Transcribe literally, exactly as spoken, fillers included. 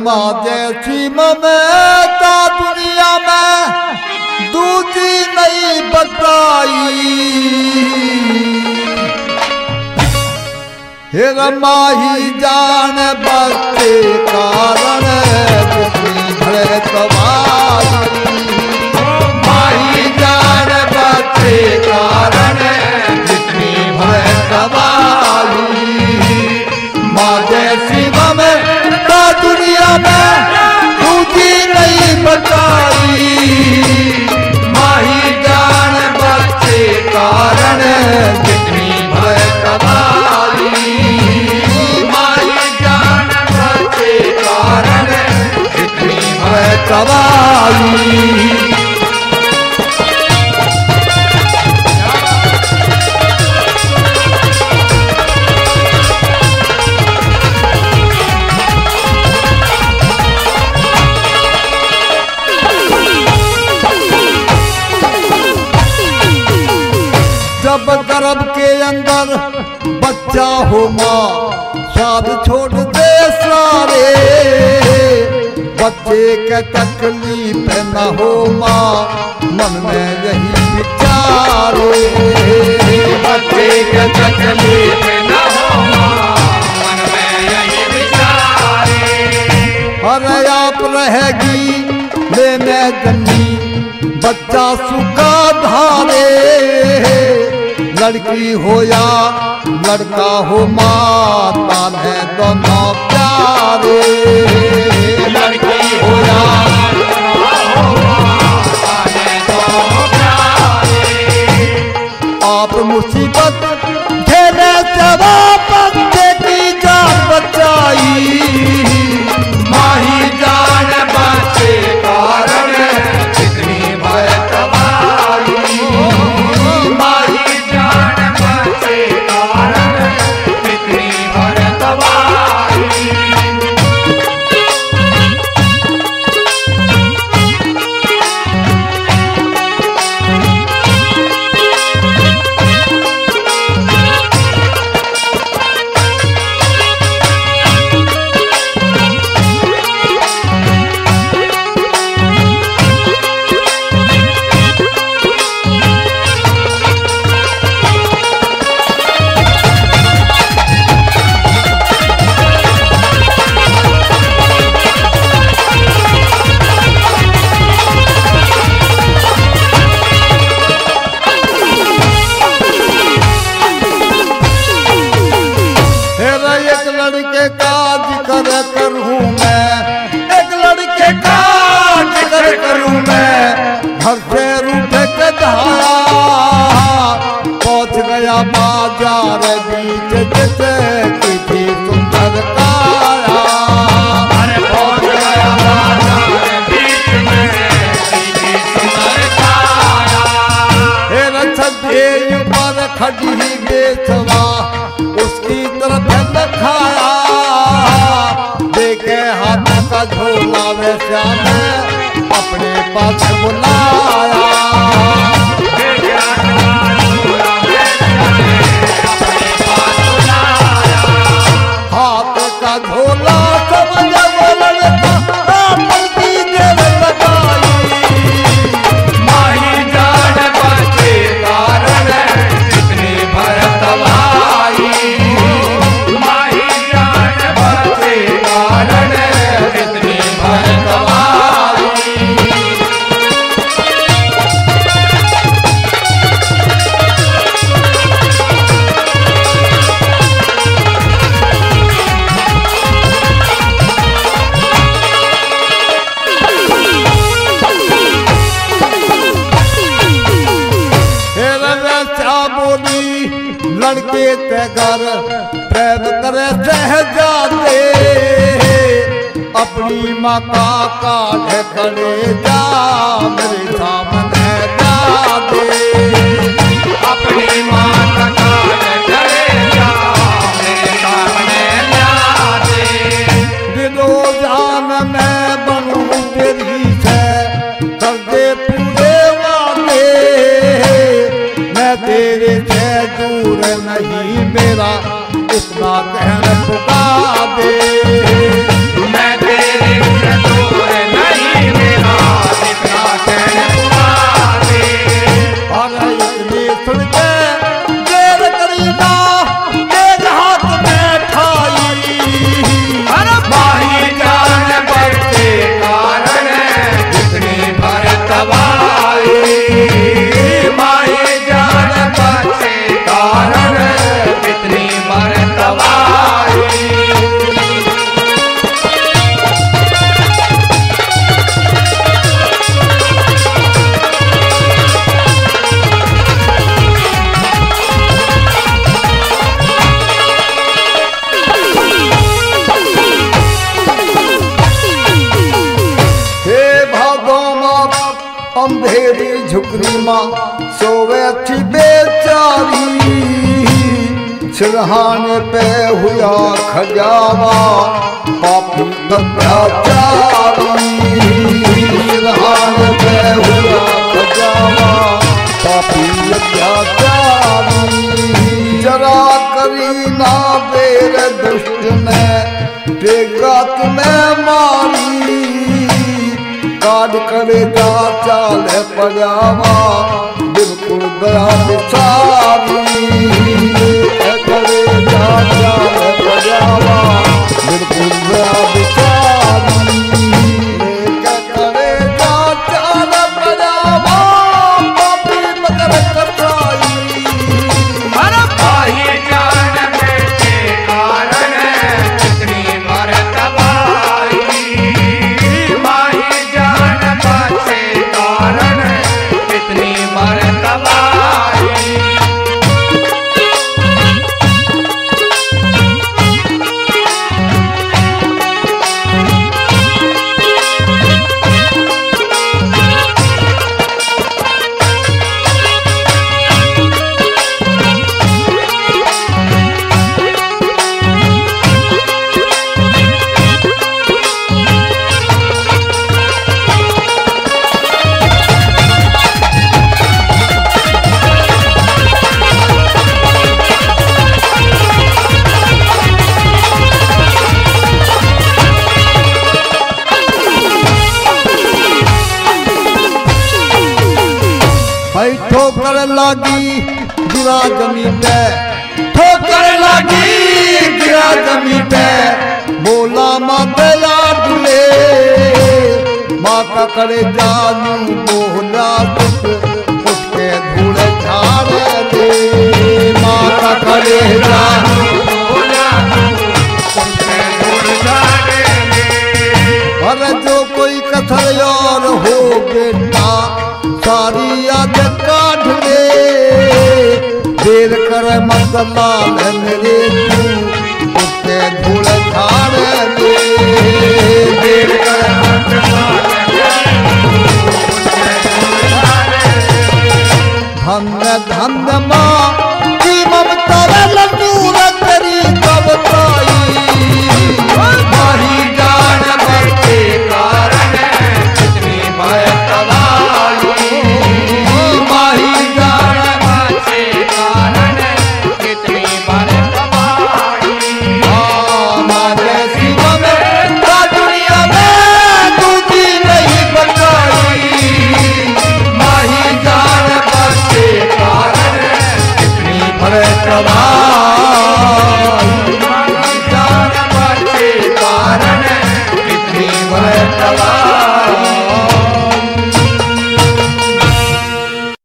माँ जैसी ममता दुनिया में दूसरी नहीं बताई। हे माही जान बच्चे कारण कितनी भले तबाही। माही जान बच्चे कारण कितनी भले तबाही। माँ जैसी ममता दुनिया में दूसरी नहीं बताई। माही जान बच्चे कारण कितनी भले तबाही। माही जान बच्चे कारण कितनी भले तबाही। जब गर्भ के अंदर बच्चा हो माँ स्वाद छोड़ दे सारे। बच्चे के तकलीफ न हो माँ मन में यही विचारे। बच्चे के तकलीफ न हो माँ मन में यही विचारे। अरे आप रहेगी लेने जन्नी बच्चा सुखा धारे। लड़की हो या लड़का हो माता है दोनों प्यारे। लड़की हो या लड़का हो माता है दोनों प्यारे। आप मुसीबत झेले से वापस बेटी जान बचाई। माही जान बच्चे कारण कितनी भय तबाही। माही जान बच्चे कारण कितनी भय तबाही। लड़के का जिक्र करूं मैं, एक लड़के का जिक्र करूं मैं। घर से रूठ के धारा पहुंच गया बाजार बीच जैसे किसी सुंदर काया। पहुंच गया बाजार बीच में किसी सुंदर काया। छठे पर खड़ी बेचवा उसकी तरफ दिखाया। देखे हाथ का झोला वे श्याम अपने पास बुलाया। हाथ का झोला समझ लड़का पलटी देर लगाई। माही जान बच्चे कारण कितनी भरत भाई। माही जान बच्चे कारण कितनी भरत भाई। लड़के ते घर प्रेम करे सहजादे। अपनी माँ का काढ़ करे जा मेरे सामने जा दे। अपनी माँ का काढ़ करे जा मेरे सामने जा दे। दिलो जान मैं बनूं तेरी से कर दे पूरे वादे। मैं तेरे से दूर नहीं मेरा इतना कहना पुकार दे। मैं तेरे झुकरी माँ सोवे थी बेचारी सिरहाने पे हुआ खजावा पापी अत्याचारी सिरहाने पे हुआ खजावा पापी अत्याचारी जरा करी ना बेर दुष्ट ने बेगात में मारी काट करे जा चाल पजावा बिल्कुल गया बिचारी करे जा चाल पजावा बिल्कुल गया बिचारी करे जा चाल पजावा पापी मकर कतराई अरे भाई जान बेटे कारण कितनी मरतबाई माही जान बचे कारण कितनी मरतबाई ठोकर लागी गिरा जमीन पे ठोकर लागी गिरा जमीन पे बोला माँ दया डुले माँ का करे जानू बोला दुख उठ के धूल झाड़ दे माँ का करे जानू बोला उठ के धूल झाड़ दे अरे जो कोई कथल और हो बेटा सारी याद काट ले देर कर मत लाल मेरे तू उसके धूल झाड़ ले देर कर मत लाल धन्य धन्य माँ की ममता लूर करी तब ताई माही जान बचे कारण कितनी मरतबाई माही जान बचे कारण कितनी मरतबाई हमारे शिव में दुनिया में दूजी नहीं बचाई माही जान बचे कारण कितनी मरतबाई माही जान बचे कारण कितनी मरतबाई